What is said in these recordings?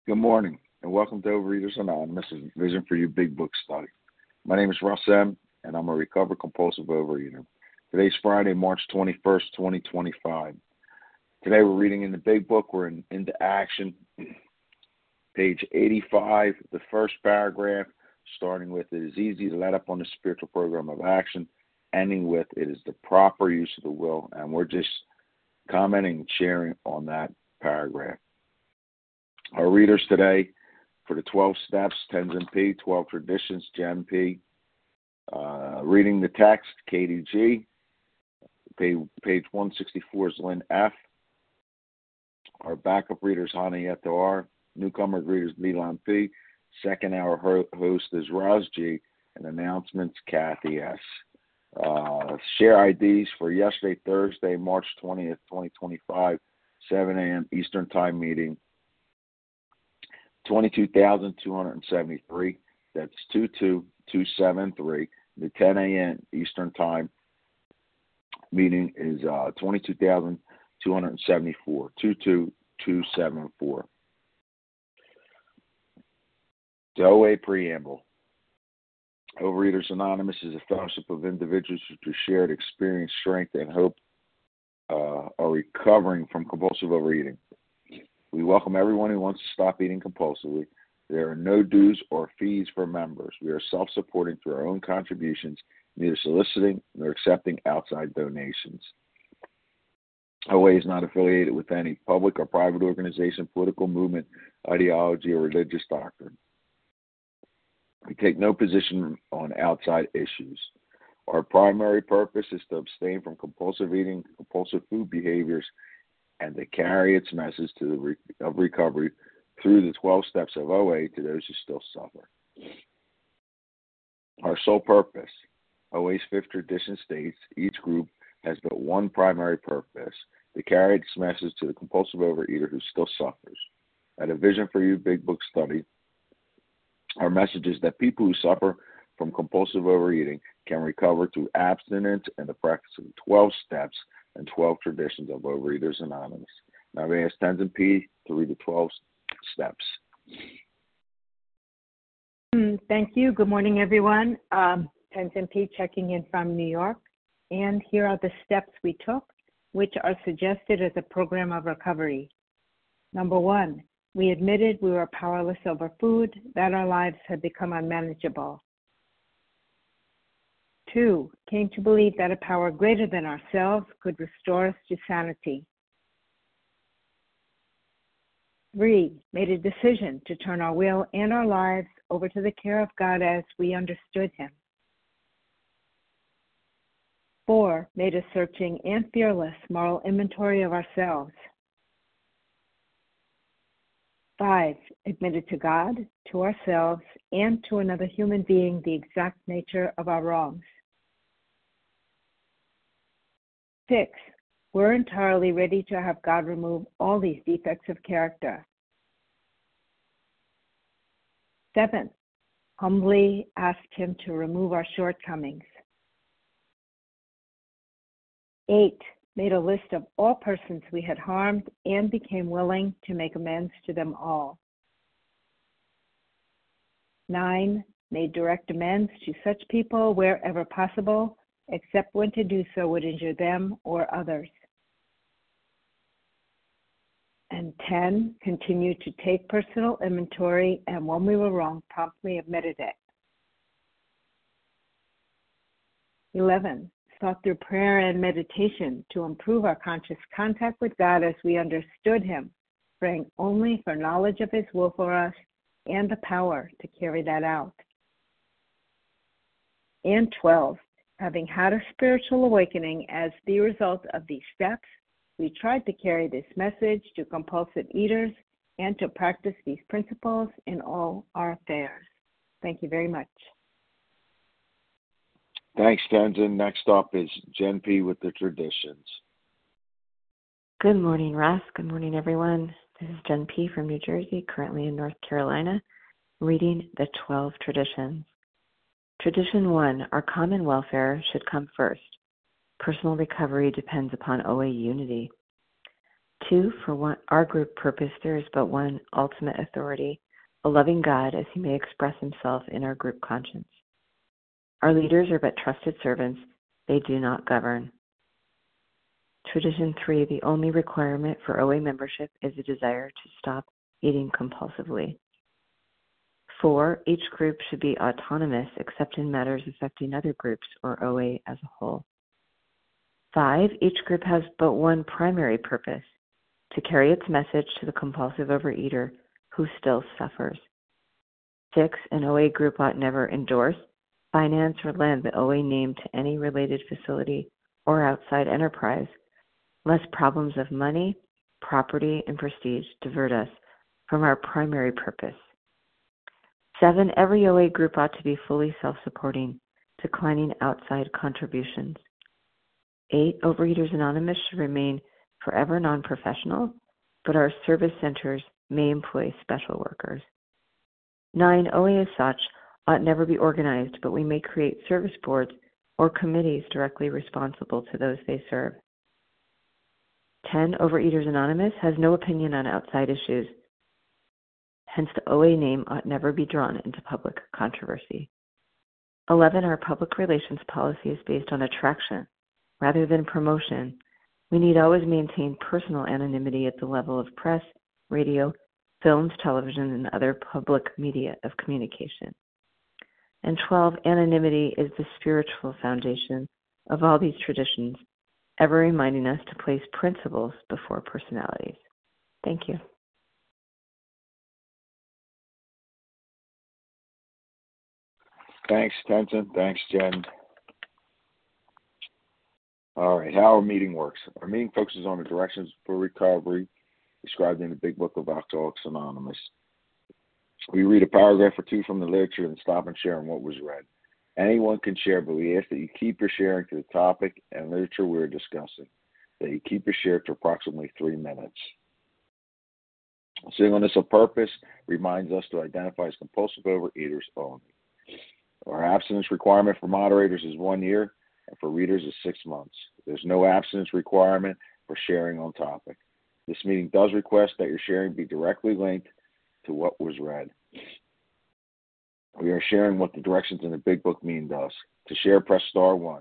Good morning, and welcome to Overeaters Anonymous' Vision for You Big Book Study. My name is Russ M., and I'm a recovered compulsive overeater. Today's Friday, March 21st, 2025. Today we're reading in the Big Book. We're into action, page 85, the first paragraph, starting with "It is easy to let up on the spiritual program of action," ending with "It is the proper use of the will," and we're just commenting and sharing on that paragraph. Our readers today for the 12 Steps, Tenzin P., 12 Traditions, Jen P. Reading the text, Katie G. Page 164 is Lynn F. Our backup readers, Hanietta R. Newcomer readers, Milan P. Second hour host is Raz G. And announcements, Kathy S. Share IDs for yesterday, Thursday, March 20th, 2025, 7 a.m. Eastern Time meeting. 22,273. That's 22273. The 10 a.m. Eastern Time meeting is 22,274. 22274. The OA Preamble. Overeaters Anonymous is a fellowship of individuals who, through shared experience, strength, and hope, are recovering from compulsive overeating. We welcome everyone who wants to stop eating compulsively. There are no dues or fees for members. We are self-supporting through our own contributions, neither soliciting nor accepting outside donations. OA is not affiliated with any public or private organization, political movement, ideology, or religious doctrine. We take no position on outside issues. Our primary purpose is to abstain from compulsive eating, compulsive food behaviors, and to carry its message of recovery through the 12 steps of OA to those who still suffer. Our sole purpose. OA's fifth tradition states each group has but one primary purpose: to carry its message to the compulsive overeater who still suffers. At a Vision for You Big Book Study, our message is that people who suffer from compulsive overeating can recover through abstinence and the practice of the 12 steps and 12 traditions of Overeaters Anonymous. Now I'm going to ask Tenzin P. to read the 12 steps. Thank you. Good morning, everyone. Tenzin P. checking in from New York. And here are the steps we took, which are suggested as a program of recovery. Number 1, we admitted we were powerless over food, that our lives had become unmanageable. 2, came to believe that a power greater than ourselves could restore us to sanity. 3, made a decision to turn our will and our lives over to the care of God as we understood Him. 4, made a searching and fearless moral inventory of ourselves. 5, admitted to God, to ourselves, and to another human being the exact nature of our wrongs. 6, we're entirely ready to have God remove all these defects of character. 7, humbly asked Him to remove our shortcomings. 8, made a list of all persons we had harmed and became willing to make amends to them all. 9, made direct amends to such people wherever possible, except when to do so would injure them or others. And 10, continued to take personal inventory, and when we were wrong, promptly admitted it. 11, sought through prayer and meditation to improve our conscious contact with God as we understood Him, praying only for knowledge of His will for us and the power to carry that out. And 12, having had a spiritual awakening as the result of these steps, we tried to carry this message to compulsive eaters and to practice these principles in all our affairs. Thank you very much. Thanks, Tenzin. Next up is Jen P. with the traditions. Good morning, Russ. Good morning, everyone. This is Jen P. from New Jersey, currently in North Carolina, reading the 12 traditions. Tradition 1, our common welfare should come first. Personal recovery depends upon OA unity. 2, our group purpose, there is but one ultimate authority, a loving God as he may express himself in our group conscience. Our leaders are but trusted servants, they do not govern. Tradition 3, the only requirement for OA membership is a desire to stop eating compulsively. 4, each group should be autonomous except in matters affecting other groups or OA as a whole. 5, each group has but one primary purpose, to carry its message to the compulsive overeater who still suffers. 6, an OA group ought never endorse, finance, or lend the OA name to any related facility or outside enterprise, lest problems of money, property, and prestige divert us from our primary purpose. 7, every OA group ought to be fully self-supporting, declining outside contributions. 8, Overeaters Anonymous should remain forever non-professional, but our service centers may employ special workers. 9, OA as such ought never be organized, but we may create service boards or committees directly responsible to those they serve. 10, Overeaters Anonymous has no opinion on outside issues. Hence, the OA name ought never be drawn into public controversy. 11, our public relations policy is based on attraction rather than promotion. We need always maintain personal anonymity at the level of press, radio, films, television, and other public media of communication. And 12, anonymity is the spiritual foundation of all these traditions, ever reminding us to place principles before personalities. Thank you. Thanks, Tenzin. Thanks, Jen. All right, how our meeting works. Our meeting focuses on the directions for recovery described in the Big Book of Alcoholics Anonymous. We read a paragraph or two from the literature and stop and share on what was read. Anyone can share, but we ask that you keep your sharing to the topic and literature we're discussing, that you keep your share to approximately 3 minutes. Singleness of purpose reminds us to identify as compulsive overeaters only. Our abstinence requirement for moderators is 1 year, and for readers is 6 months. There's no abstinence requirement for sharing on topic. This meeting does request that your sharing be directly linked to what was read. We are sharing what the directions in the Big Book mean to us. To share, press star 1.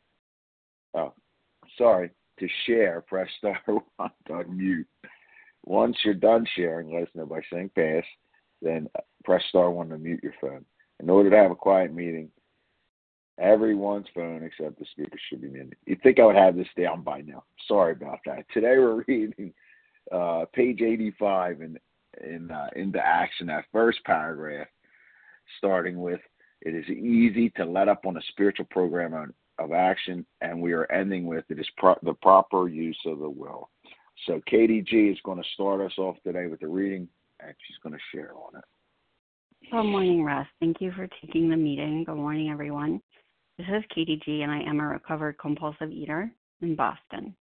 To share, press star 1 to unmute. Once you're done sharing, let us know by saying pass, then press star 1 to mute your phone. In order to have a quiet meeting, everyone's phone except the speaker should be muted. You'd think I would have this down by now. Sorry about that. Today we're reading page 85 into action, that first paragraph, starting with, it is easy to let up on a spiritual program of action, and we are ending with, it is the proper use of the will. So Katie G is going to start us off today with the reading, and she's going to share on it. Good morning, Russ. Thank you for taking the meeting. Good morning, everyone. This is Katie G, and I am a recovered compulsive eater in Boston.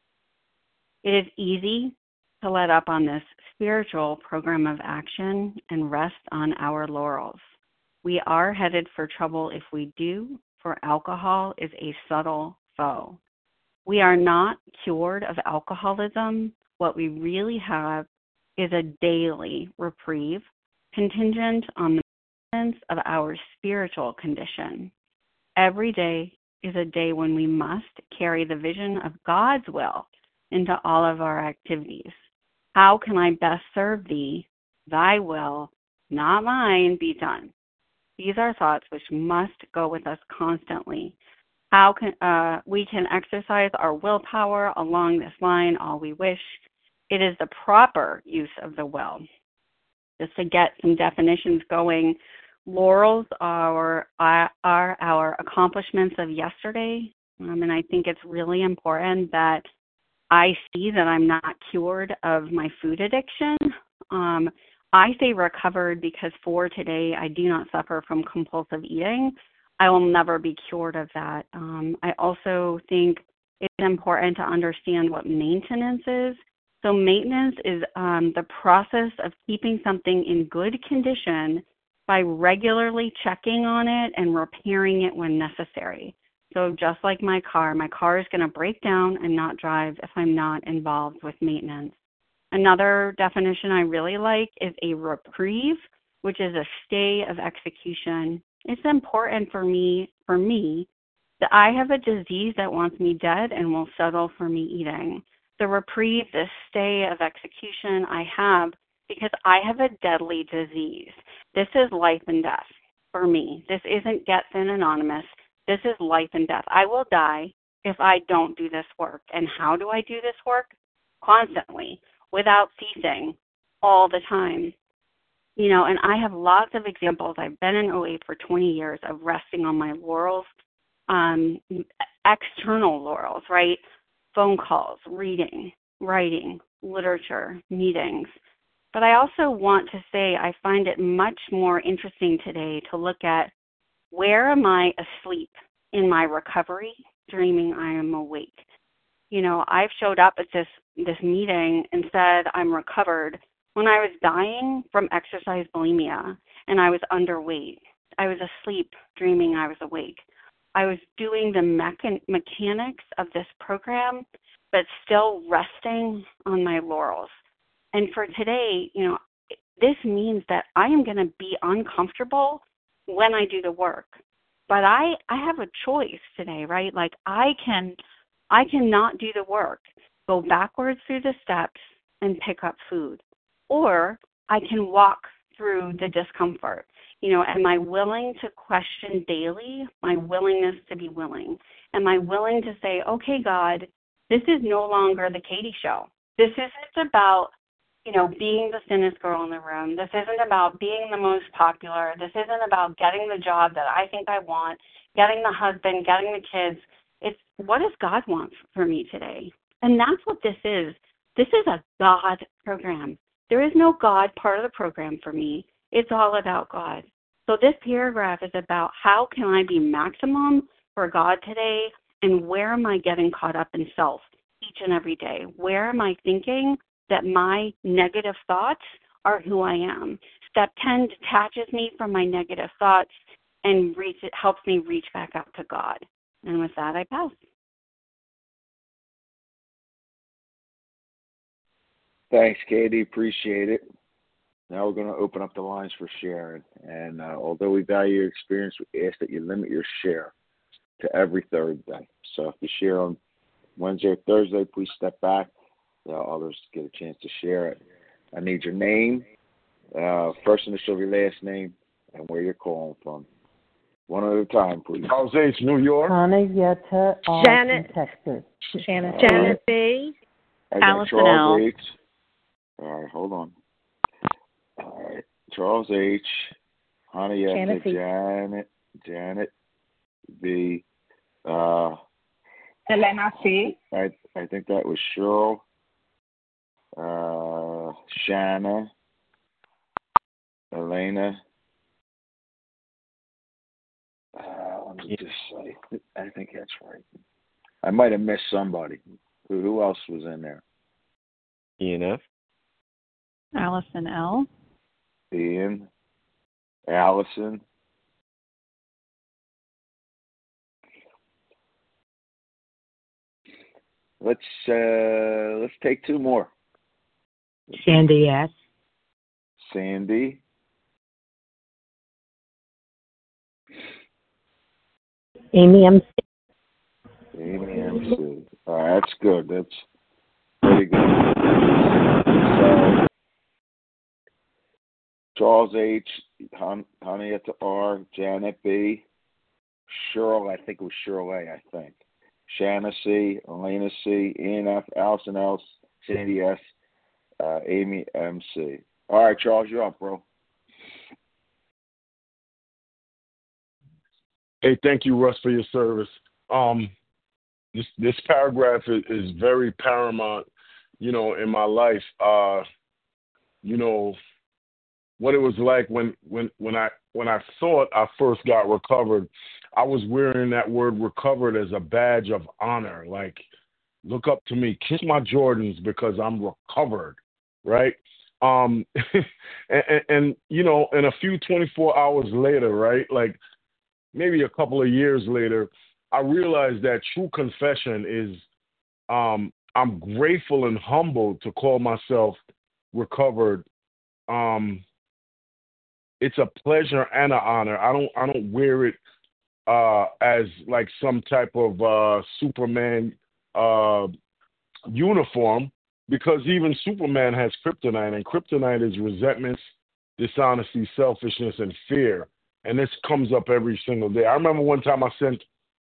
It is easy to let up on this spiritual program of action and rest on our laurels. We are headed for trouble if we do, for alcohol is a subtle foe. We are not cured of alcoholism. What we really have is a daily reprieve contingent on the maintenance of our spiritual condition. Every day is a day when we must carry the vision of God's will into all of our activities. How can I best serve thee? Thy will, not mine, be done. These are thoughts which must go with us constantly. How can we can exercise our willpower along this line all we wish. It is the proper use of the will. Just to get some definitions going, laurels are our accomplishments of yesterday, and I think it's really important that I see that I'm not cured of my food addiction. I say recovered because for today I do not suffer from compulsive eating. I will never be cured of that. I also think it's important to understand what maintenance is. So maintenance is the process of keeping something in good condition by regularly checking on it and repairing it when necessary. So just like my car is going to break down and not drive if I'm not involved with maintenance. Another definition I really like is a reprieve, which is a stay of execution. It's important for me that I have a disease that wants me dead and will settle for me eating. The reprieve, the stay of execution I have because I have a deadly disease. This is life and death for me. This isn't Get Thin Anonymous. This is life and death. I will die if I don't do this work. And how do I do this work? Constantly, without ceasing, all the time. And I have lots of examples. I've been in OA for 20 years of resting on my laurels, external laurels, right? Phone calls, reading, writing, literature, meetings. But I also want to say I find it much more interesting today to look at where am I asleep in my recovery, dreaming I am awake. I've showed up at this meeting and said I'm recovered when I was dying from exercise bulimia and I was underweight. I was asleep dreaming I was awake. I was doing the mechanics of this program, but still resting on my laurels. And for today, this means that I am going to be uncomfortable when I do the work. But I have a choice today, right? Like I cannot do the work, go backwards through the steps and pick up food. Or I can walk through the discomfort. Am I willing to question daily my willingness to be willing? Am I willing to say, okay, God, this is no longer the Katie show. This isn't about, being the thinnest girl in the room. This isn't about being the most popular. This isn't about getting the job that I think I want, getting the husband, getting the kids. It's what does God want for me today? And that's what this is. This is a God program. There is no God part of the program for me. It's all about God. So this paragraph is about how can I be maximum for God today, and where am I getting caught up in self each and every day? Where am I thinking that my negative thoughts are who I am? Step 10 detaches me from my negative thoughts and helps me reach back out to God. And with that, I pass. Thanks, Katie. Appreciate it. Now we're going to open up the lines for sharing. And although we value your experience, we ask that you limit your share to every Thursday. So if you share on Wednesday or Thursday, please step back. Others get a chance to share it. I need your name, first initial of your last name, and where you're calling from. One at a time, please. Charles H., New York. Hanayetta, Janet, Texas. Janet B. I got Allison Charles L. H. All right, hold on. All right, Charles H. Hanayetta, Janet B. Elena C. I think that was Cheryl. Shanna, Elena. Let me just say, I think that's right. I might have missed somebody. Who else was in there? ENF. Allison L. Ian, Allison. Let's take two more. Sandy S. Sandy. Amy M. Amy MC. All right, that's good. That's pretty good. So, Charles H., Hanayetta R., Janet B., Cheryl, I think it was Cheryl A., I think. Shanna C., Elena C., Ian F., Allison L., Sandy S., Amy MC. All right, Charles, you're up, bro. Hey, thank you, Russ, for your service. This paragraph is very paramount, in my life. What it was like when I thought I first got recovered. I was wearing that word recovered as a badge of honor. Like, look up to me, kiss my Jordans because I'm recovered, right? and and a few 24 hours later, right? Like maybe a couple of years later, I realized that true confession is I'm grateful and humbled to call myself recovered. Um, it's a pleasure and an honor. I don't wear it as like some type of Superman uh, uniform, because even Superman has kryptonite, and kryptonite is resentments, dishonesty, selfishness, and fear. And this comes up every single day. I remember one time I sent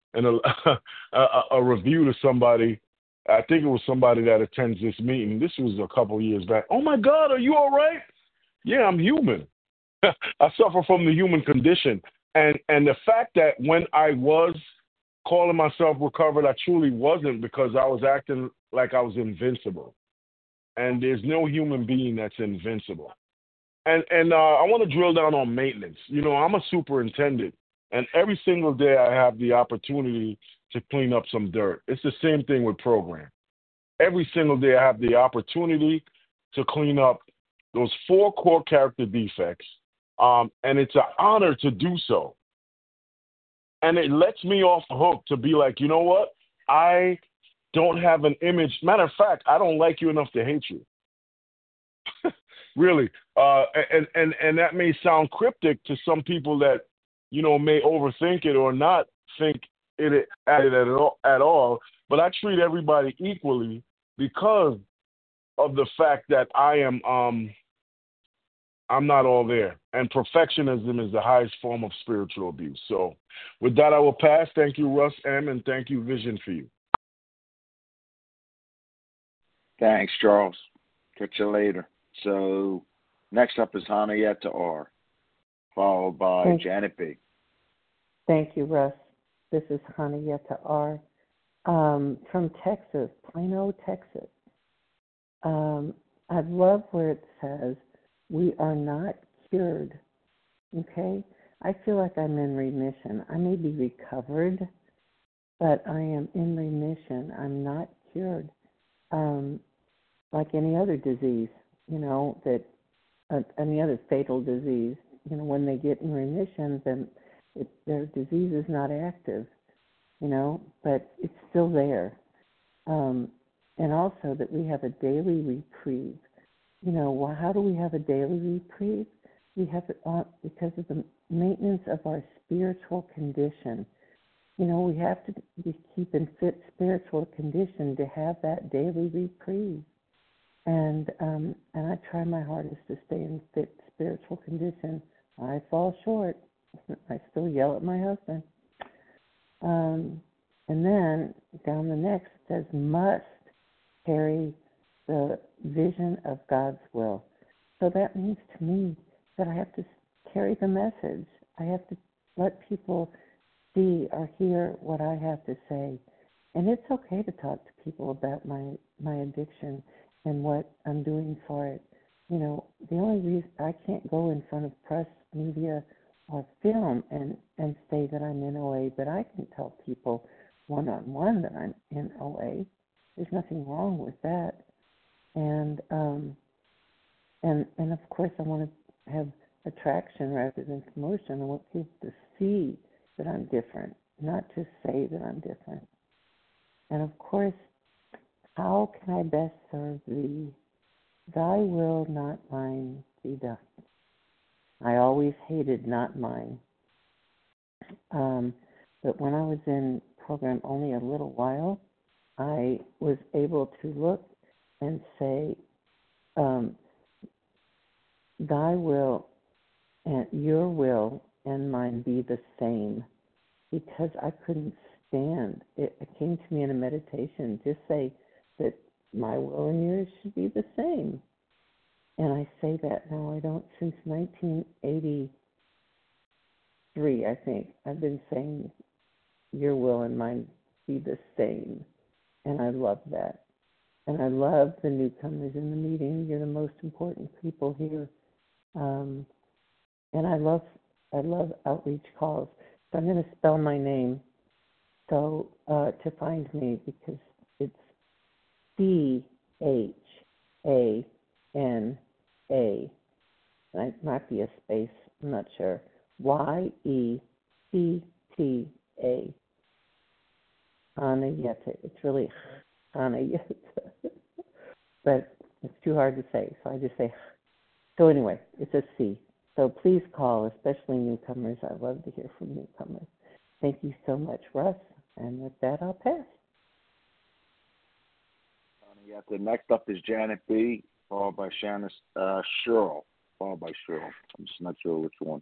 a review to somebody. I think it was somebody that attends this meeting. This was a couple years back. Oh my God, are you all right? Yeah, I'm human. I suffer from the human condition. And the fact that when I was calling myself recovered, I truly wasn't, because I was acting like I was invincible. And there's no human being that's invincible. And I want to drill down on maintenance. You know, I'm a superintendent, and every single day I have the opportunity to clean up some dirt. It's the same thing with program. Every single day I have the opportunity to clean up those 4 core character defects, and it's an honor to do so. And it lets me off the hook to be like, you know what? I don't have an image. Matter of fact, I don't like you enough to hate you. Really. And that may sound cryptic to some people that, you know, may overthink it or not think it at all. But I treat everybody equally because of the fact that I'm not all there. And perfectionism is the highest form of spiritual abuse. So with that, I will pass. Thank you, Russ M., and thank you, Vision, for you. Thanks, Charles. Catch you later. So next up is Hanayetta R., followed by Janet B. Thank you, Russ. This is Hanayetta R. From Texas, Plano, Texas. I love where it says, we are not cured, okay? I feel like I'm in remission. I may be recovered, but I am in remission. I'm not cured. Like any other disease, you know, any other fatal disease, you know, when they get in remission, then their disease is not active, you know, but it's still there. And also that we have a daily reprieve. You know, well, how do we have a daily reprieve? We have it because of the maintenance of our spiritual condition. You know, we have to keep in fit spiritual condition to have that daily reprieve. And I try my hardest to stay in fit spiritual condition. I fall short. I still yell at my husband. And then down the next says, must carry the vision of God's will. So that means to me that I have to carry the message. I have to let people see or hear what I have to say. And it's okay to talk to people about my addiction and what I'm doing for it. You know, the only reason I can't go in front of press, media, or film and say that I'm in OA, but I can tell people one-on-one that I'm in OA. There's nothing wrong with that. And of course I want to have attraction rather than promotion. I want people to see that I'm different, not to say that I'm different. And of course, how can I best serve thee? Thy will, not mine, be done. I always hated not mine. But when I was in program only a little while, I was able to look and say, thy will and your will and mine be the same, because I couldn't stand it. It came to me in a meditation, just say that my will and yours should be the same. And I say that now. I don't, since 1983, I think, I've been saying your will and mine be the same. And I love that. And I love the newcomers in the meeting. You're the most important people here. And I love outreach calls. So I'm going to spell my name so to find me, because it's CHANA. It might be a space. I'm not sure. YECTA. Anayeta. It's really Anayeta. But it's too hard to say, so I just say. So anyway, it's a C. So please call, especially newcomers. I love to hear from newcomers. Thank you so much, Russ. And with that, I'll pass. The next up is Janet B., followed by Cheryl, followed by Cheryl. I'm just not sure which one.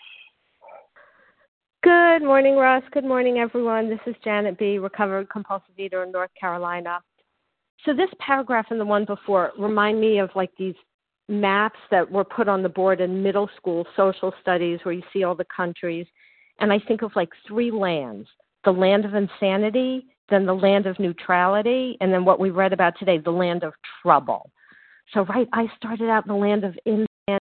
Good morning, Russ. Good morning, everyone. This is Janet B., recovered compulsive eater in North Carolina. So this paragraph and the one before remind me of like these maps that were put on the board in middle school social studies where you see all the countries. And I think of like three lands, the land of insanity, then the land of neutrality, and then what we read about today, the land of trouble. So, right, I started out in the land of insanity. I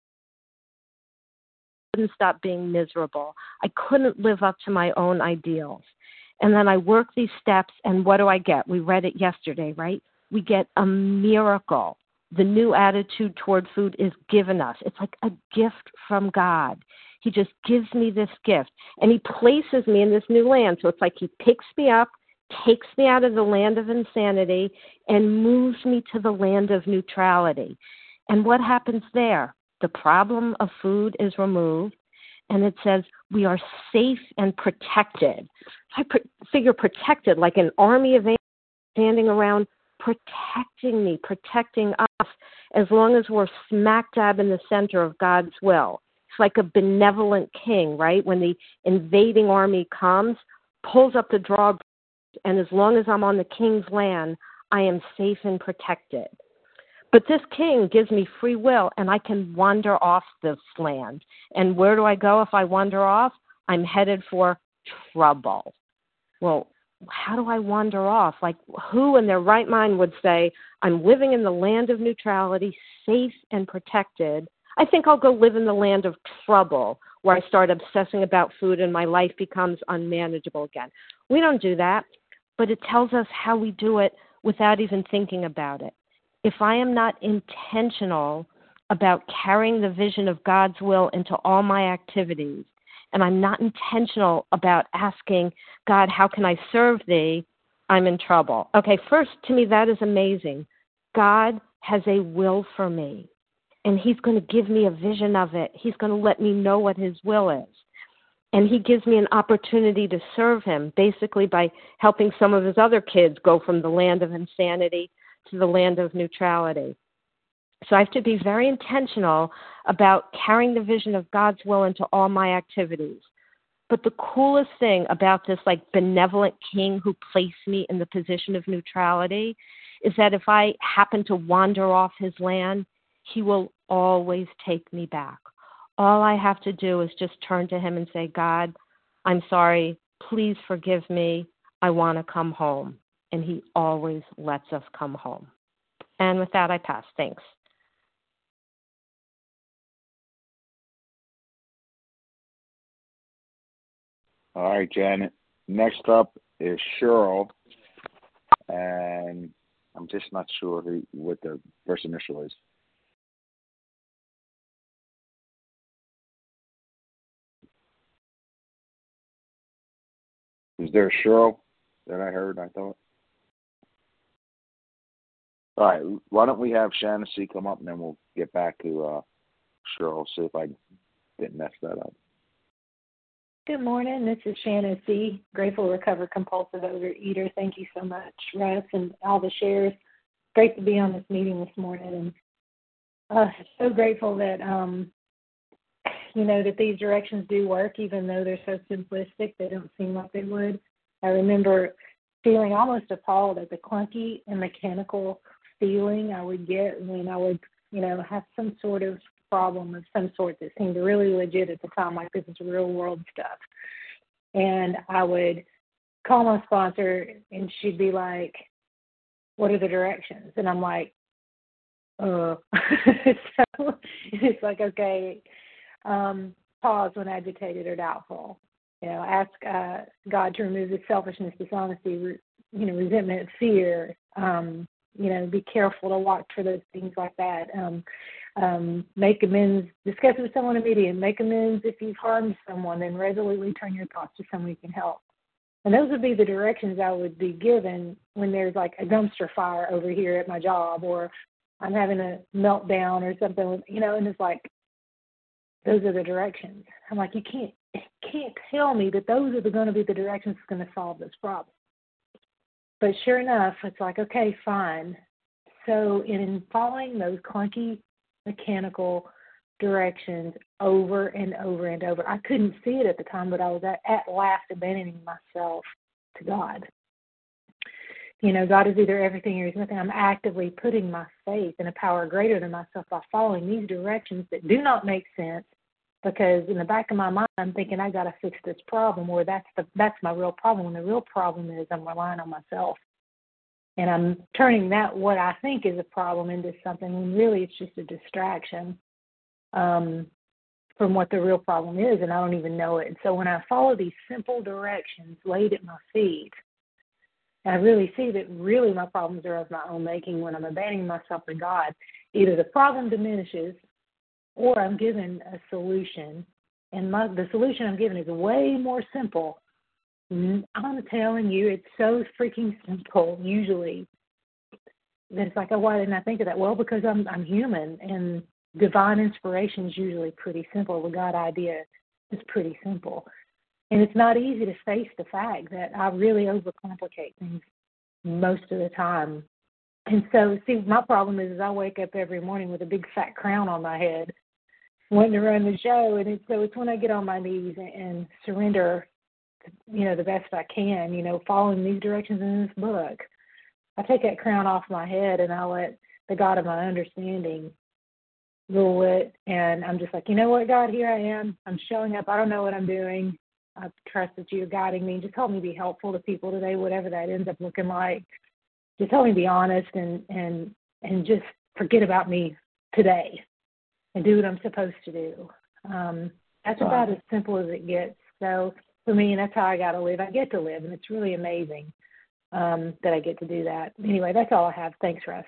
couldn't stop being miserable. I couldn't live up to my own ideals. And then I work these steps, and what do I get? We read it yesterday, right? We get a miracle. The new attitude toward food is given us. It's like a gift from God. He just gives me this gift, and he places me in this new land. So it's like he picks me up, takes me out of the land of insanity, and moves me to the land of neutrality. And what happens there? The problem of food is removed, and it says we are safe and protected. I figure protected, like an army of angels standing around protecting me, protecting us, as long as we're smack dab in the center of God's will. It's like a benevolent king, right? When the invading army comes, pulls up the drawbridge, and as long as I'm on the king's land, I am safe and protected. But this king gives me free will, and I can wander off this land. And where do I go if I wander off? I'm headed for trouble. Well, how do I wander off? Like, who in their right mind would say, I'm living in the land of neutrality, safe and protected. I think I'll go live in the land of trouble, where I start obsessing about food and my life becomes unmanageable again. We don't do that, but it tells us how we do it without even thinking about it. If I am not intentional about carrying the vision of God's will into all my activities, and I'm not intentional about asking, God, how can I serve thee? I'm in trouble. Okay, first, to me, that is amazing. God has a will for me, and he's going to give me a vision of it. He's going to let me know what his will is. And he gives me an opportunity to serve him, basically by helping some of his other kids go from the land of insanity to the land of neutrality. So I have to be very intentional about carrying the vision of God's will into all my activities. But the coolest thing about this like benevolent king who placed me in the position of neutrality is that if I happen to wander off his land, he will always take me back. All I have to do is just turn to him and say, God, I'm sorry. Please forgive me. I want to come home. And he always lets us come home. And with that, I pass. Thanks. All right, Janet. Next up is Cheryl, and I'm just not sure what the first initial is. Is there a Cheryl that I heard, I thought? All right, why don't we have Shannon C. come up, and then we'll get back to Cheryl, see if I didn't mess that up. Good morning. This is Shannon C., grateful, recovered, compulsive overeater. Thank you so much, Russ, and all the shares. Great to be on this meeting this morning, and so grateful that that these directions do work, even though they're so simplistic. They don't seem like they would. I remember feeling almost appalled at the clunky and mechanical feeling I would get when I would, have some sort of problem of some sort that seemed really legit at the time, like this is real world stuff. And I would call my sponsor, and she'd be like, what are the directions? And I'm like, So it's like, okay, pause when agitated or doubtful. Ask God to remove the selfishness, dishonesty, resentment, fear. Be careful to watch for those things like that. Make amends, discuss it with someone immediately. Make amends if you've harmed someone, then resolutely turn your thoughts to someone who can help. And those would be the directions I would be given when there's like a dumpster fire over here at my job, or I'm having a meltdown or something, and it's like, those are the directions. I'm like, you can't tell me that those are going to be the directions that's going to solve this problem. But sure enough, it's like, okay, fine. So in following those clunky mechanical directions over and over and over, I couldn't see it at the time, but I was at last abandoning myself to God. God is either everything or He's nothing. I'm actively putting my faith in a power greater than myself by following these directions that do not make sense, because in the back of my mind, I'm thinking I got to fix this problem, or that's my real problem. And the real problem is I'm relying on myself, and I'm turning that what I think is a problem into something when really it's just a distraction from what the real problem is, and I don't even know it. And so when I follow these simple directions laid at my feet, I really see that really my problems are of my own making. When I'm abandoning myself to God, either the problem diminishes or I'm given a solution, and the solution I'm given is way more simple. I'm telling you, it's so freaking simple usually that it's like, oh, why didn't I think of that? Well, because I'm human, and divine inspiration is usually pretty simple. The God idea is pretty simple. And it's not easy to face the fact that I really overcomplicate things most of the time. And so, see, my problem is I wake up every morning with a big fat crown on my head, wanting to run the show. And it's when I get on my knees and surrender, the best I can, following these directions in this book. I take that crown off my head and I let the God of my understanding rule it. And I'm just like, you know what, God, here I am. I'm showing up. I don't know what I'm doing. I trust that you're guiding me. Just help me be helpful to people today, whatever that ends up looking like. Just help me be honest and just forget about me today and do what I'm supposed to do. That's about as simple as it gets. So for me, that's how I got to live. I get to live, and it's really amazing that I get to do that. Anyway, that's all I have. Thanks, Russ.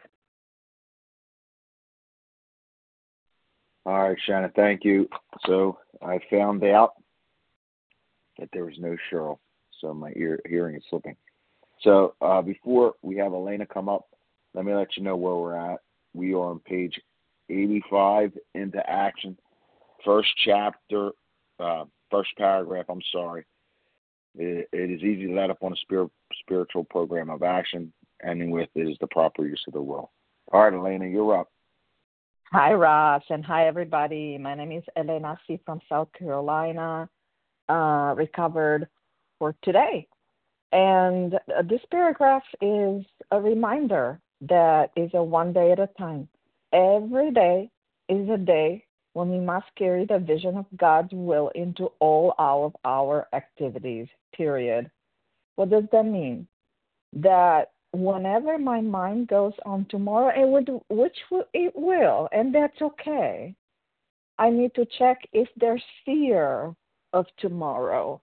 All right, Shannon, thank you. So I found out that there was no Cheryl, so my hearing is slipping. So before we have Elena come up, let me let you know where we're at. We are on page 85, Into Action, first chapter, first paragraph, I'm sorry. It is easy to let up on a spiritual program of action, ending with is the proper use of the will. All right, Elena, you're up. Hi, Ross, and hi, everybody. My name is Elena C. from South Carolina, recovered for today. And this paragraph is a reminder that is a one day at a time. Every day is a day when we must carry the vision of God's will into all of our activities, period. What does that mean? That whenever my mind goes on tomorrow, it will, and that's okay. I need to check if there's fear of tomorrow,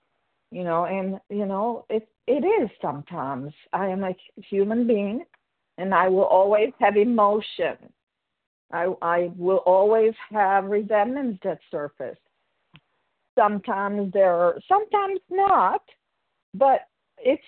it is sometimes. I am a human being, and I will always have emotion. I will always have resentments that surface. Sometimes sometimes not, but it's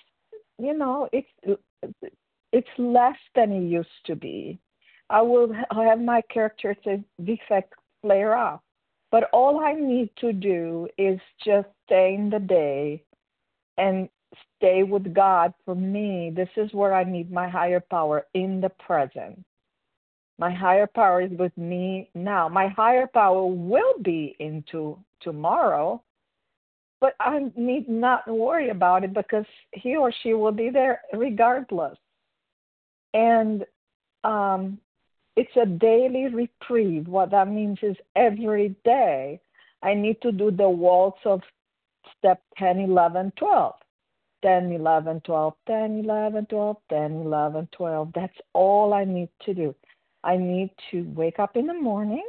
less than it used to be. I will have my characteristic defect flare up, but all I need to do is just stay in the day and stay with God. For me, this is where I need my higher power in the present. My higher power is with me now. My higher power will be into tomorrow, but I need not worry about it because he or she will be there regardless. And it's a daily reprieve. What that means is every day I need to do the waltz of step 10, 11, 12. 10, 11, 12, 10, 11, 12, 10, 11, 12. That's all I need to do. I need to wake up in the morning,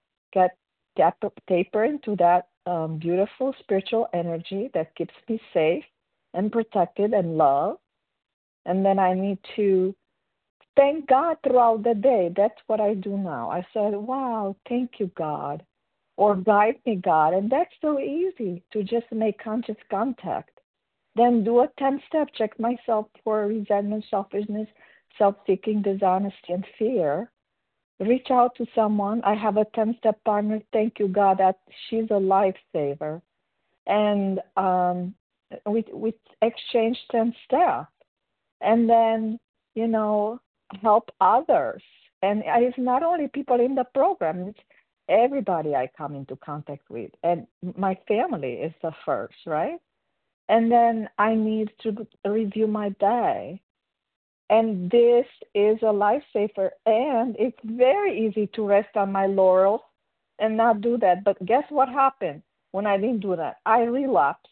taper into that beautiful spiritual energy that keeps me safe and protected and loved. And then I need to thank God throughout the day. That's what I do now. I said, wow, thank you, God, or guide me, God. And that's so easy to just make conscious contact. Then do a 10-step. Check myself for resentment, selfishness, self-seeking, dishonesty, and fear. Reach out to someone. I have a 10-step partner. Thank you, God, that she's a lifesaver. And we exchange 10 steps. And then, help others. And it's not only people in the program, it's everybody I come into contact with. And my family is the first, right? And then I need to review my day. And this is a lifesaver. And it's very easy to rest on my laurels and not do that. But guess what happened when I didn't do that? I relapsed.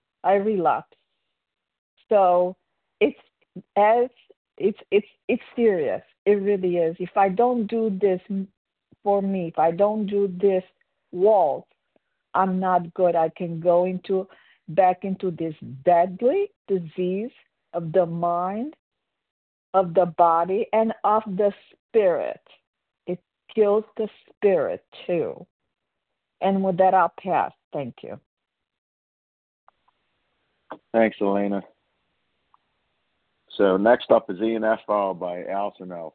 So it's serious. It really is. If I don't do this for me, if I don't do this waltz, I'm not good. I can go back into this deadly disease of the mind, of the body, and of the spirit. It kills the spirit too. And with that, I'll pass. Thank you. Thanks, Elena. So next up is ENF, followed by Allison L.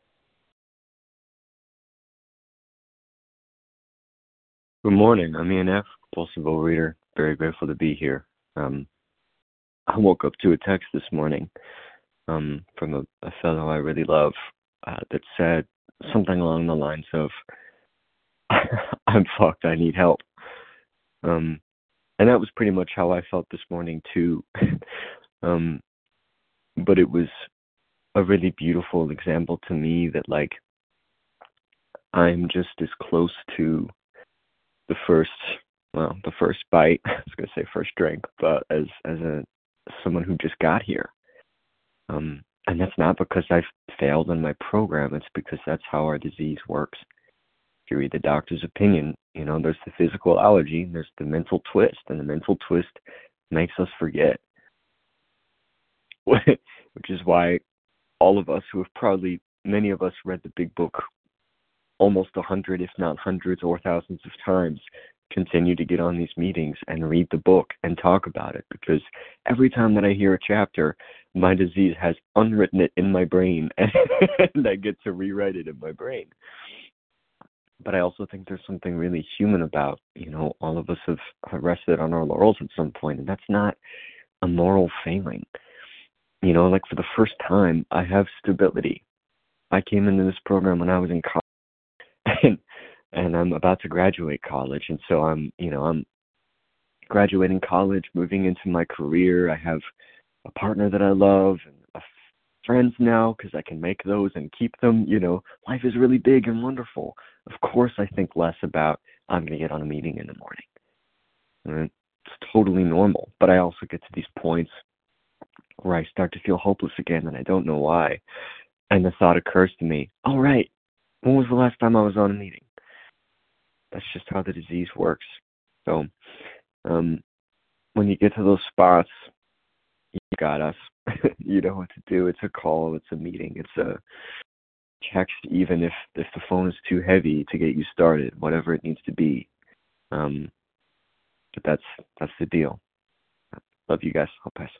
Good morning. I'm ENF, compulsive overeater. Very grateful to be here. I woke up to a text this morning from a fellow I really love that said something along the lines of, I'm fucked, I need help. And that was pretty much how I felt this morning too. But it was a really beautiful example to me that, like, I'm just as close to the first bite, I was going to say first drink, but as someone who just got here. And that's not because I've failed in my program. It's because that's how our disease works. If you read the doctor's opinion, there's the physical allergy, and there's the mental twist, and the mental twist makes us forget. Which is why all of us who have probably, many of us read the big book almost 100, if not hundreds or thousands of times, continue to get on these meetings and read the book and talk about it. Because every time that I hear a chapter, my disease has unwritten it in my brain, and I get to rewrite it in my brain. But I also think there's something really human about, all of us have rested on our laurels at some point, and that's not a moral failing. Like for the first time, I have stability. I came into this program when I was in college, and I'm about to graduate college, and so I'm graduating college, moving into my career. I have a partner that I love, and friends now because I can make those and keep them. Life is really big and wonderful. Of course, I think less about I'm going to get on a meeting in the morning. And it's totally normal, but I also get to these points where I start to feel hopeless again, and I don't know why. And the thought occurs to me, all right, when was the last time I was on a meeting? That's just how the disease works. So when you get to those spots, you got us. You know what to do. It's a call. It's a meeting. It's a text, even if the phone is too heavy to get you started, whatever it needs to be. But that's the deal. Love you guys. I'll pass.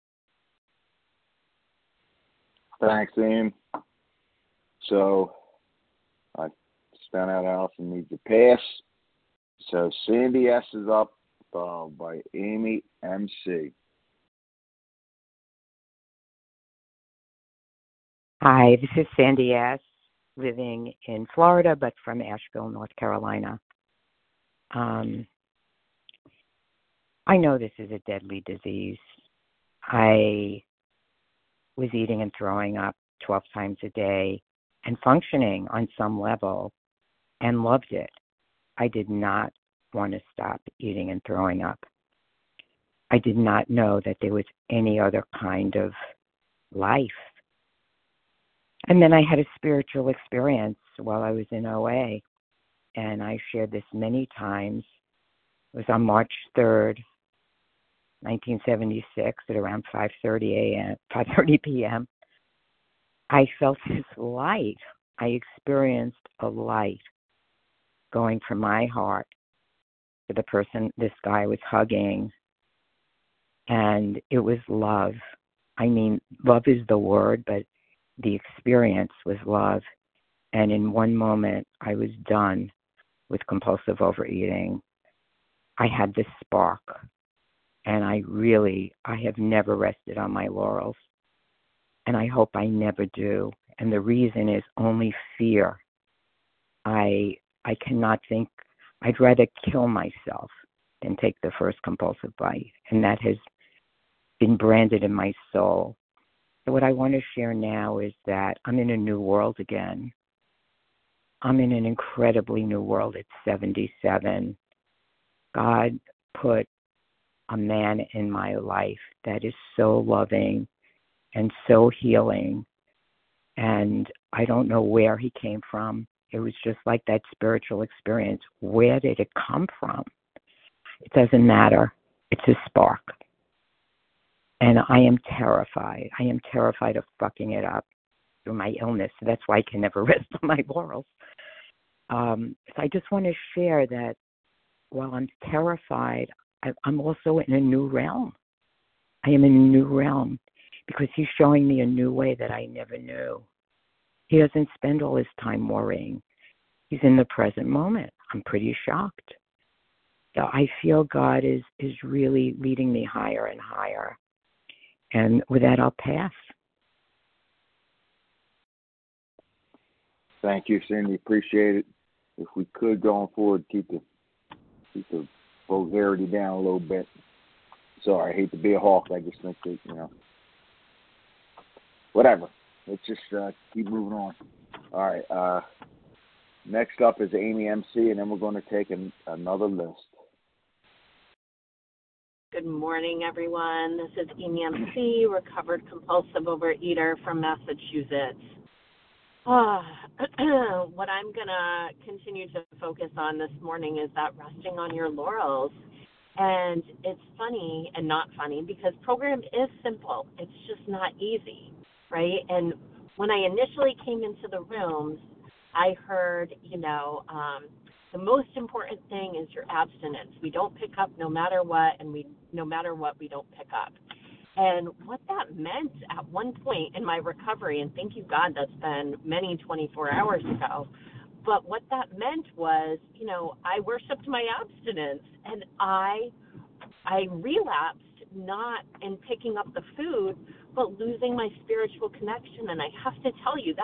Thanks, Ian. So I found out Allison needs a pass. So Sandy S is up by Amy MC. Hi, this is Sandy S., living in Florida, but from Asheville, North Carolina. I know this is a deadly disease. I was eating and throwing up 12 times a day and functioning on some level and loved it. I did not want to stop eating and throwing up. I did not know that there was any other kind of life. And then I had a spiritual experience while I was in OA, and I shared this many times. It was on March 3rd, 1976 at around 5:30 p.m. I felt this light. I experienced a light going from my heart to the person this guy was hugging And it was love. I mean, love is the word, but the experience was love. And in one moment, I was done with compulsive overeating. I had this spark, and I have never rested on my laurels, and I hope I never do. And the reason is only fear. I cannot think. I'd rather kill myself than take the first compulsive bite, and that has been branded in my soul. So what I want to share now is that I'm in a new world again. I'm in an incredibly new world at 77. God put a man in my life that is so loving and so healing. And I don't know where he came from. It was just like that spiritual experience. Where did it come from? It doesn't matter. It's a spark. And I am terrified. I am terrified of fucking it up through my illness. That's why I can never rest on my laurels. So I just want to share that while I'm terrified, I'm also in a new realm. I am in a new realm because he's showing me a new way that I never knew. He doesn't spend all his time worrying. He's in the present moment. I'm pretty shocked. So I feel God is really leading me higher and higher. And with that, I'll pass. Thank you, Cindy. Appreciate it. If we could, going forward, keep the vulgarity down a little bit. Sorry, I hate to be a hawk. I just think that, whatever. Let's just keep moving on. All right. Next up is Amy MC, and then we're going to take another list. Good morning, everyone. This is Amy MC, recovered compulsive overeater from Massachusetts. What I'm going to continue to focus on this morning is that resting on your laurels. And it's funny and not funny because program is simple. It's just not easy, right? And when I initially came into the rooms, I heard, the most important thing is your abstinence. We don't pick up no matter what, and no matter what, we don't pick up. And what that meant at one point in my recovery, and thank you, God, that's been many 24 hours ago, but what that meant was, I worshiped my abstinence, and I relapsed not in picking up the food, but losing my spiritual connection. And I have to tell you,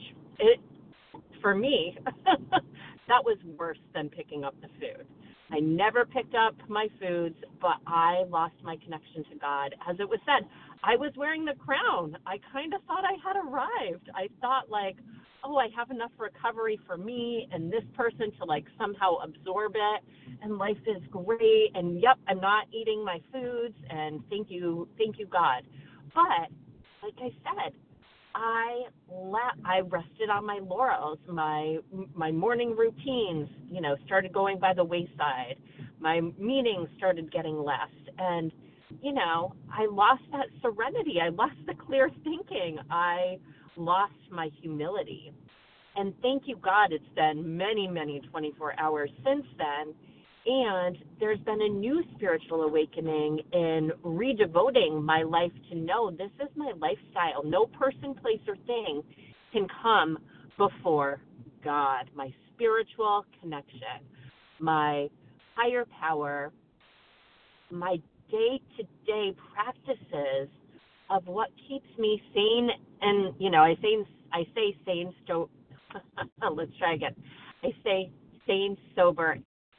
for me, that was worse than picking up the food. I never picked up my foods, but I lost my connection to God. As it was said, I was wearing the crown. I kind of thought I had arrived. I thought I have enough recovery for me and this person to somehow absorb it, and life is great. And yep, I'm not eating my foods, and thank you, God. But like I said, I rested on my laurels. My morning routines, started going by the wayside. My meetings started getting less. And, I lost that serenity. I lost the clear thinking. I lost my humility. And thank you, God, it's been many, many 24 hours since then. And there's been a new spiritual awakening in redevoting my life to know this is my lifestyle. No person, place, or thing can come before God, my spiritual connection, my higher power, my day-to-day practices of what keeps me sane. And, I say sane, let's try again. I say sane, sober,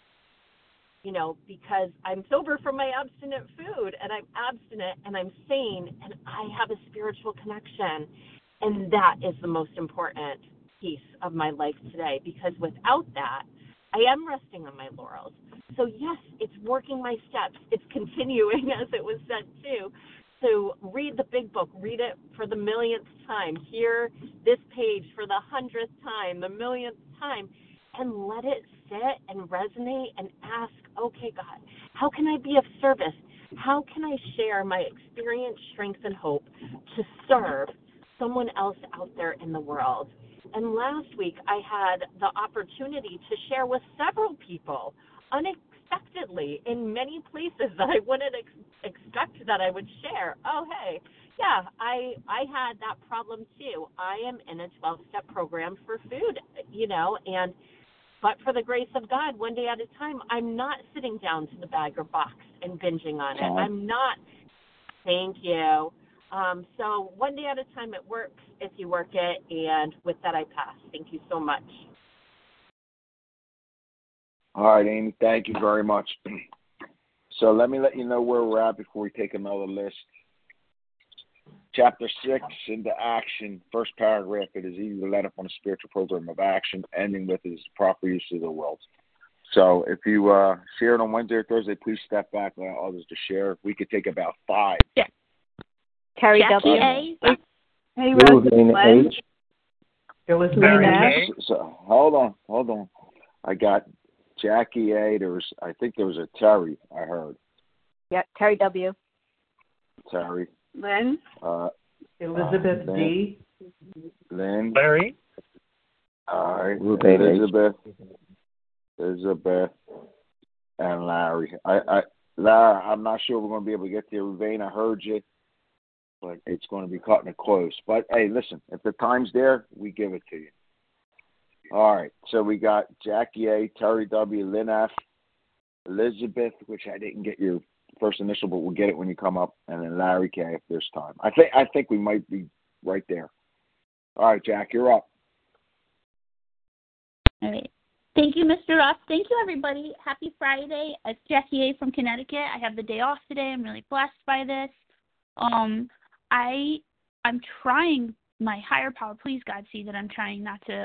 because I'm sober from my abstinent food, and I'm abstinent, and I'm sane, and I have a spiritual connection. And that is the most important piece of my life today, because without that, I am resting on my laurels. So yes, it's working my steps. It's continuing, as it was said too. So read the big book, read it for the millionth time, hear this page for the 100th time, the millionth time, and let it sit and resonate and ask, okay, God, how can I be of service? How can I share my experience, strength, and hope to serve someone else out there in the world? And last week, I had the opportunity to share with several people unexpectedly in many places that I wouldn't expect that I would share. Oh, hey, yeah, I had that problem too. I am in a 12-step program for food, but for the grace of God, one day at a time, I'm not sitting down to the bag or box and binging on it. I'm not. Thank you. So one day at a time, it works if you work it. And with that, I pass. Thank you so much. All right, Amy, thank you very much. So let me let you know where we're at before we take another list. Chapter 6, into action. First paragraph, it is easy to let up on a spiritual program of action, ending with is proper use of the will. So if you share it on Wednesday or Thursday, please step back and allow others to share. We could take about 5. Yeah. Terry W. A. Hey, Rose. There was Lynn. So hold on. I got Jackie A. I think there was a Terry, I heard. Yeah, Terry W. Terry. Lynn. Elizabeth D. Lynn. Larry. All right. Ruben Elizabeth and Larry. Larry, I'm not sure we're going to be able to get to you. Ruben, I heard you, but it's going to be cutting it close. But, hey, listen, if the time's there, we give it to you. All right, so we got Jackie A., Terry W., Lynn F., Elizabeth, which I didn't get your first initial, but we'll get it when you come up, and then Larry K. if there's time. I think we might be right there. All right, Jack, you're up. All right. Thank you, Mr. Ross. Thank you, everybody. Happy Friday. It's Jackie A. from Connecticut. I have the day off today. I'm really blessed by this. I'm trying my higher power. Please, God, see that I'm trying not to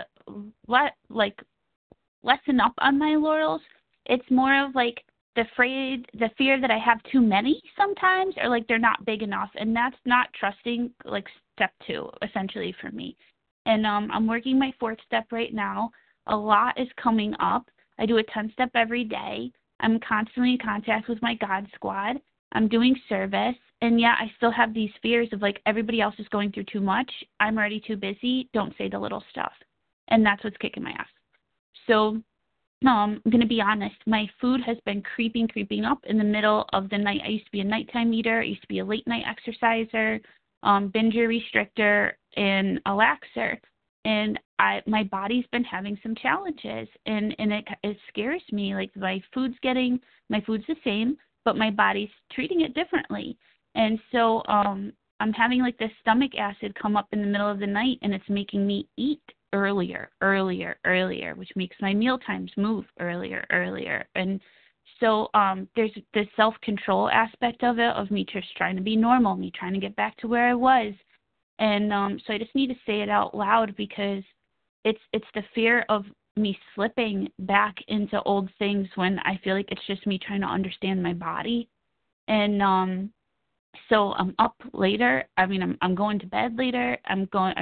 lessen up on my laurels. It's more of like the fear that I have too many sometimes, or like they're not big enough, and that's not trusting. Like step 2, essentially for me. And I'm working my 4th step right now. A lot is coming up. I do a 10-step every day. I'm constantly in contact with my God squad. I'm doing service. And yet I still have these fears of like everybody else is going through too much. I'm already too busy. Don't say the little stuff. And that's what's kicking my ass. So I'm going to be honest. My food has been creeping up in the middle of the night. I used to be a nighttime eater. I used to be a late night exerciser, binger restrictor, and a laxer. And my body's been having some challenges, and it scares me. Like my food's the same, but my body's treating it differently. And so I'm having like this stomach acid come up in the middle of the night, and it's making me eat earlier, which makes my meal times move earlier. And so there's the self-control aspect of it, of me just trying to be normal, me trying to get back to where I was. And so I just need to say it out loud, because it's the fear of me slipping back into old things when I feel like it's just me trying to understand my body. And so I'm up later. I mean, I'm going to bed later. I'm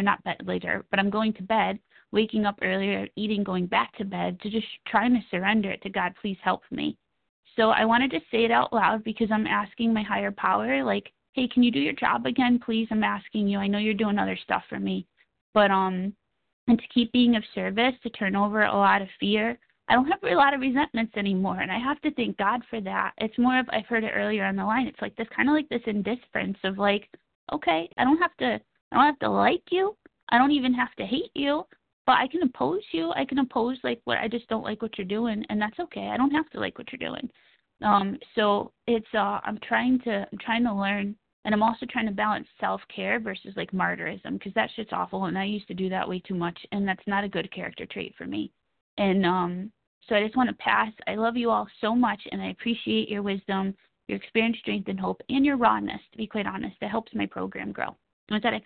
going to bed, waking up earlier, eating, going back to bed, to just trying to surrender it to God. Please help me. So I wanted to say it out loud, because I'm asking my higher power, like, hey, can you do your job again, please? I'm asking you. I know you're doing other stuff for me. But and to keep being of service, to turn over a lot of fear. I don't have a lot of resentments anymore, and I have to thank God for that. It's more of, I've heard it earlier on the line, it's like this kind of like this indifference of like, okay, I don't have to like you. I don't even have to hate you, but I can oppose you. I can oppose like what I just don't like what you're doing, and that's okay. I don't have to like what you're doing. So it's I'm trying to learn. And I'm also trying to balance self-care versus like martyrism, because that shit's awful, and I used to do that way too much, and that's not a good character trait for me. And so I just want to pass. I love you all so much, and I appreciate your wisdom, your experience, strength, and hope, and your rawness, to be quite honest. It helps my program grow. With that,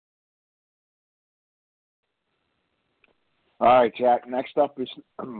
All right, Jack. Next up is,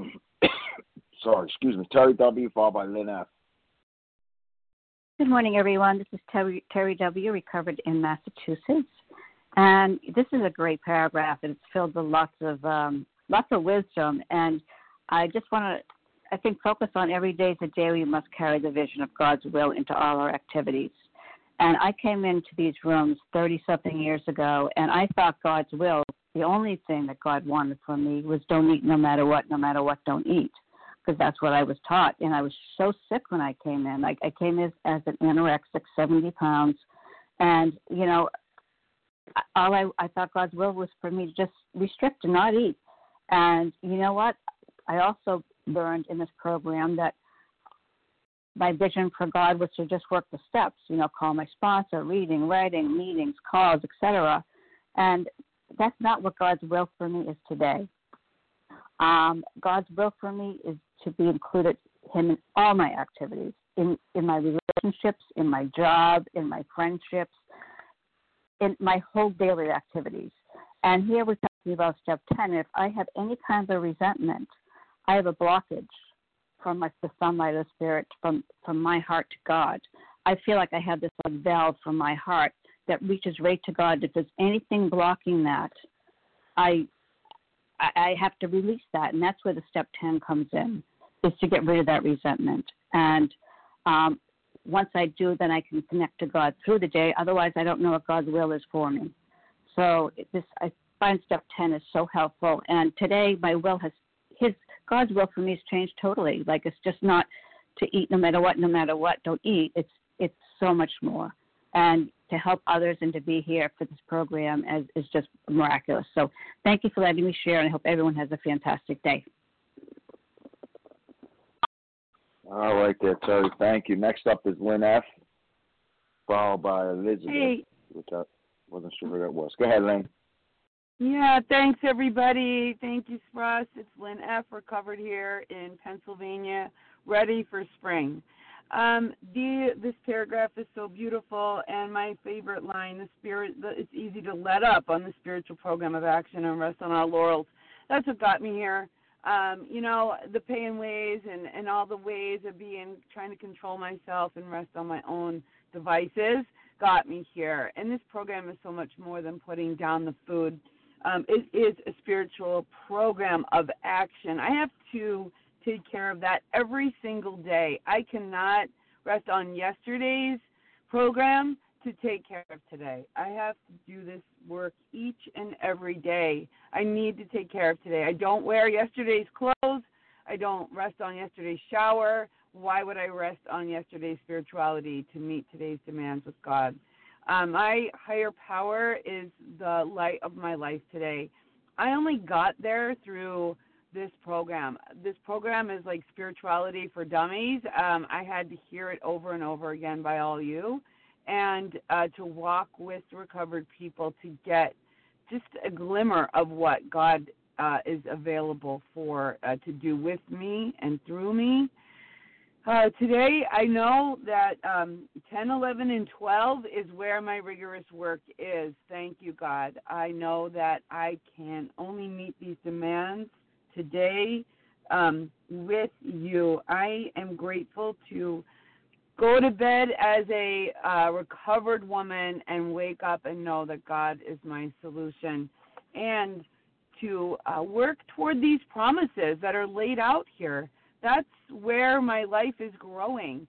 Terry W., followed by Lynn F. Good morning, everyone. This is Terry W., recovered in Massachusetts. And this is a great paragraph, and it's filled with lots of wisdom. And I just want to, I think, focus on every day is a day we must carry the vision of God's will into all our activities. And I came into these rooms 30-something years ago, and I thought God's will, the only thing that God wanted from me was don't eat no matter what, don't eat. because that's what I was taught. And I was so sick when I came in. I came in as an anorexic, 70 pounds. And, you know, all I thought God's will was for me to just restrict and not eat. And you know what? I also learned in this program that my vision for God was to just work the steps, you know, call my sponsor, reading, writing, meetings, calls, etc. And that's not what God's will for me is today. God's will for me is to be included Him in all my activities, in my relationships, in my job, in my friendships, in my whole daily activities. And here we're talking about step 10. If I have any kind of resentment, I have a blockage from the sunlight of the Spirit, from my heart to God. I feel like I have this valve from my heart that reaches right to God. If there's anything blocking that, I have to release that, and that's where the step 10 comes in, is to get rid of that resentment. And once I do, then I can connect to God through the day. Otherwise, I don't know what God's will is for me. So I find step 10 is so helpful. And today, my will God's will for me has changed totally. Like, it's just not to eat no matter what, don't eat. It's so much more. And to help others and to be here for this program is just miraculous. So thank you for letting me share, and I hope everyone has a fantastic day. All right there, Terry. Thank you. Next up is Lynn F., followed by Elizabeth, Hey. which I wasn't sure who that was. Go ahead, Lynn. Yeah, thanks, everybody. Thank you, Russ. It's Lynn F., recovered here in Pennsylvania, ready for spring. This paragraph is so beautiful, and my favorite line, it's easy to let up on the spiritual program of action and rest on our laurels. That's what got me here. You know, the pain ways and all the ways of trying to control myself and rest on my own devices got me here. And this program is so much more than putting down the food. It is a spiritual program of action. I have to take care of that every single day. I cannot rest on yesterday's program to take care of today. I have to do this work each and every day. I need to take care of today. I don't wear yesterday's clothes. I don't rest on yesterday's shower. Why would I rest on yesterday's spirituality to meet today's demands with God? My higher power is the light of my life today. I only got there through this program. This program is like spirituality for dummies. I had to hear it over and over again by all you, and to walk with recovered people to get just a glimmer of what God is available for to do with me and through me. Today, I know that 10, 11, and 12 is where my rigorous work is. Thank you, God. I know that I can only meet these demands today with you. I am grateful to go to bed as a recovered woman and wake up and know that God is my solution, and to work toward these promises that are laid out here. That's where my life is growing.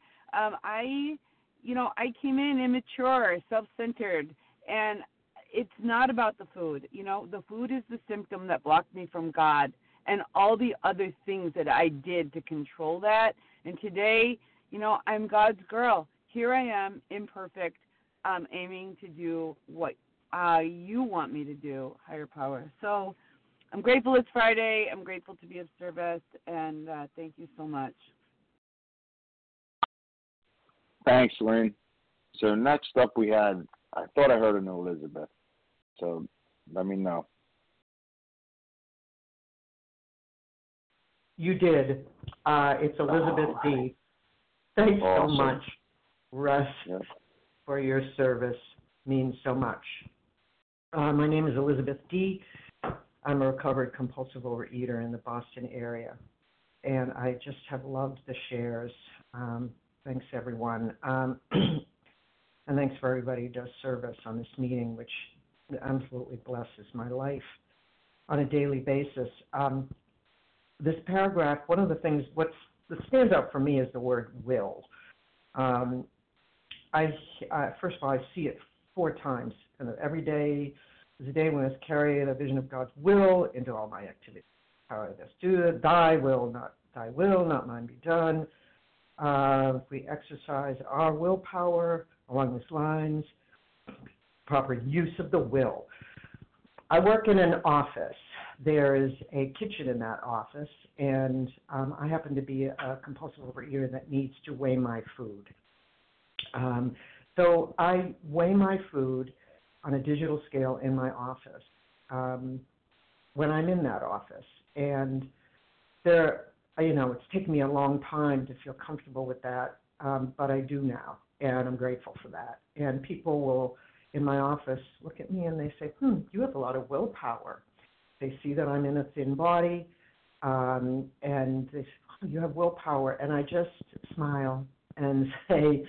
I came in immature, self-centered, and it's not about the food. You know, the food is the symptom that blocked me from God and all the other things that I did to control that. And today, you know, I'm God's girl. Here I am, imperfect, aiming to do what you want me to do, higher power. So I'm grateful it's Friday. I'm grateful to be of service, and thank you so much. Thanks, Lynn. So next up we had, I thought I heard an Elizabeth. So let me know. You did. It's Elizabeth D. Thanks so much, Russ, for your service. Means so much. My name is Elizabeth D. I'm a recovered compulsive overeater in the Boston area, and I just have loved the shares. Thanks, everyone. And thanks for everybody who does service on this meeting, which absolutely blesses my life on a daily basis. This paragraph, one of the things, what stands out for me is the word will. First of all, I see it 4 times, and every day is a day when I carry the vision of God's will into all my activities. How I best do it, thy will, not thy will, not mine, be done. If we exercise our willpower along these lines, proper use of the will. I work in an office. There is a kitchen in that office, and I happen to be a compulsive overeater that needs to weigh my food. So I weigh my food on a digital scale in my office when I'm in that office. And there, it's taken me a long time to feel comfortable with that, but I do now, and I'm grateful for that. And people will, in my office, look at me and they say, you have a lot of willpower. They see that I'm in a thin body, and they say, you have willpower. And I just smile and say,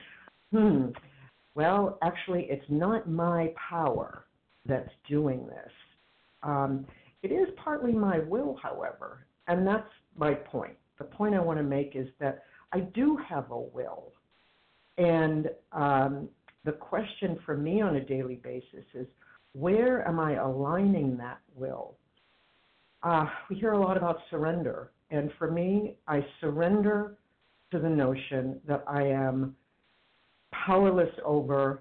well, actually, it's not my power that's doing this. It is partly my will, however, and that's my point. The point I want to make is that I do have a will. And the question for me on a daily basis is, where am I aligning that will? We hear a lot about surrender. And for me, I surrender to the notion that I am powerless over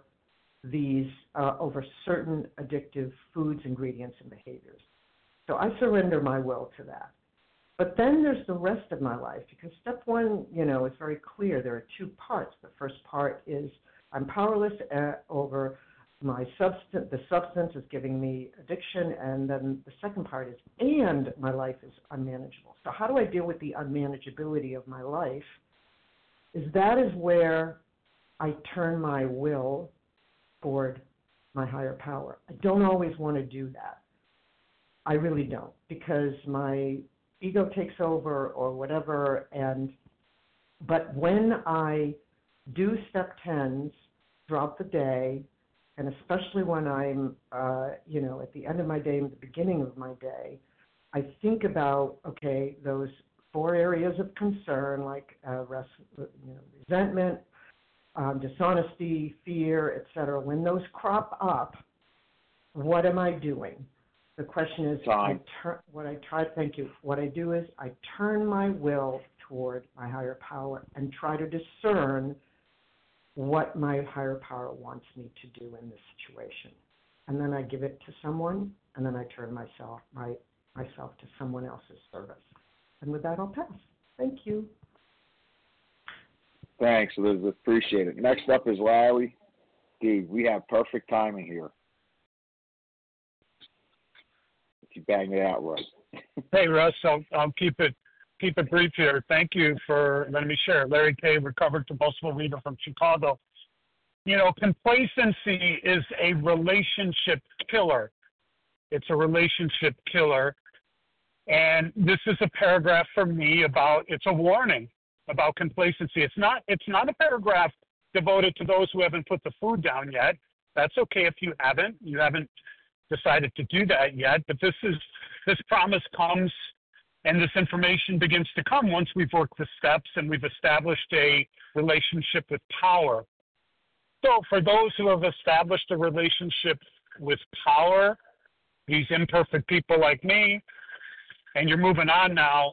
over certain addictive foods, ingredients, and behaviors. So I surrender my will to that. But then there's the rest of my life, because step one, is very clear. There are two parts. The first part is I'm powerless over my substance. The substance is giving me addiction, and then the second part is, and my life is unmanageable. So how do I deal with the unmanageability of my life? That is where I turn my will toward my higher power. I don't always want to do that. I really don't, because my ego takes over or whatever. But when I do step 10s throughout the day, and especially when I'm, at the end of my day and the beginning of my day, I think about, those 4 areas of concern, like resentment, dishonesty, fear, etc. When those crop up, what am I doing? The question is, what I do is I turn my will toward my higher power and try to discern what my higher power wants me to do in this situation. And then I give it to someone, and then I turn myself to someone else's service. And with that, I'll pass. Thank you. Thanks, Elizabeth. Appreciate it. Next up is Larry D. We have perfect timing here. If you bang it out right. Hey, Russ. I'll keep it brief here. Thank you for letting me share. Larry K., recovered compulsive reader from Chicago. Complacency is a relationship killer. It's a relationship killer. And this is a paragraph for me it's a warning about complacency. It's not a paragraph devoted to those who haven't put the food down yet. That's okay if you haven't decided to do that yet. But this promise comes, and this information begins to come once we've worked the steps and we've established a relationship with power. So for those who have established a relationship with power, these imperfect people like me, and you're moving on now,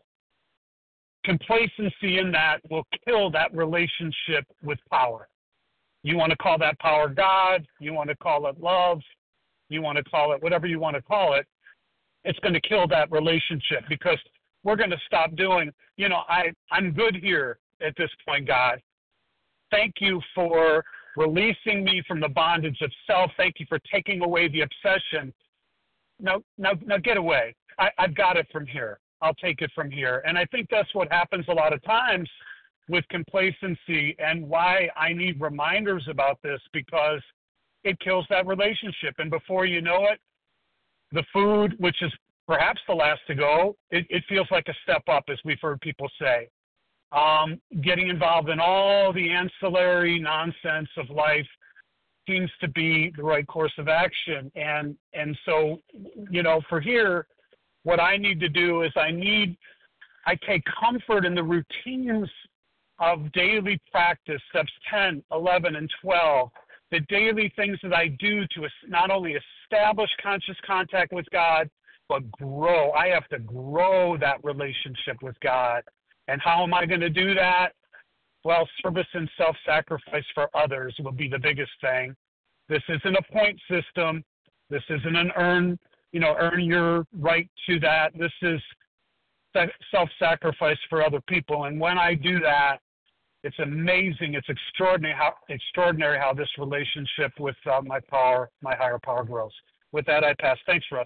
complacency in that will kill that relationship with power. You want to call that power God, you want to call it love, you want to call it whatever you want to call it, it's going to kill that relationship, because we're going to stop doing, I'm good here at this point, God. Thank you for releasing me from the bondage of self. Thank you for taking away the obsession. Now get away. I've got it from here. I'll take it from here. And I think that's what happens a lot of times with complacency, and why I need reminders about this, because it kills that relationship. And before you know it, the food, which is perhaps the last to go, it feels like a step up, as we've heard people say. Getting involved in all the ancillary nonsense of life seems to be the right course of action. And so, for here, what I need to do is I take comfort in the routines of daily practice, steps 10, 11, and 12, the daily things that I do to not only establish conscious contact with God, but grow. I have to grow that relationship with God. And how am I going to do that? Well, service and self-sacrifice for others will be the biggest thing. This isn't a point system. This isn't an earn your right to that. This is self-sacrifice for other people. And when I do that, it's amazing. It's extraordinary how this relationship with my higher power grows. With that, I pass. Thanks, Russ.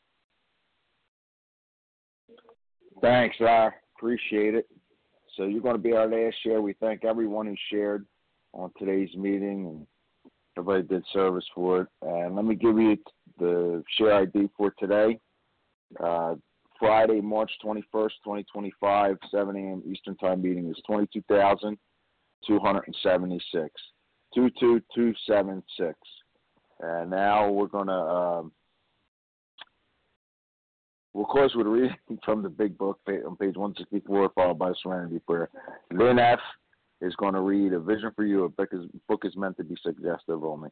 Thanks, I appreciate it. So you're going to be our last share. We thank everyone who shared on today's meeting, and everybody did service for it. And let me give you the share ID for today. Friday, March 21st, 2025, 7 a.m. Eastern Time meeting is 22,276. 22276. And now we're going to, we'll close with a reading from the Big Book on page 164, followed by Serenity Prayer. Lynn F. is going to read A Vision for You. A book is meant to be suggestive only.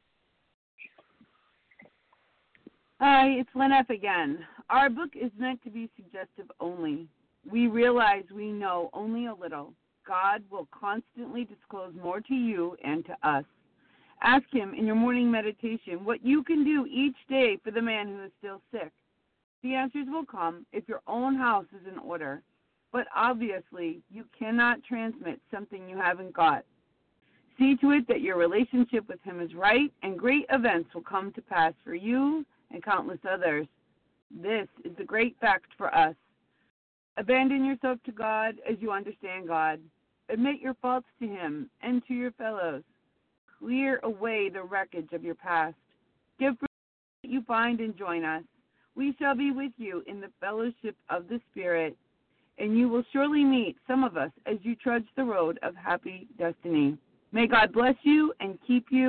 Hi, it's Lynn F. again. Our book is meant to be suggestive only. We realize we know only a little. God will constantly disclose more to you and to us. Ask him in your morning meditation what you can do each day for the man who is still sick. The answers will come if your own house is in order. But obviously, you cannot transmit something you haven't got. See to it that your relationship with him is right, and great events will come to pass for you and countless others. This is the great fact for us. Abandon yourself to God as you understand God. Admit your faults to him and to your fellows. Clear away the wreckage of your past. Give for what you find and join us. We shall be with you in the fellowship of the Spirit, and you will surely meet some of us as you trudge the road of happy destiny. May God bless you and keep you.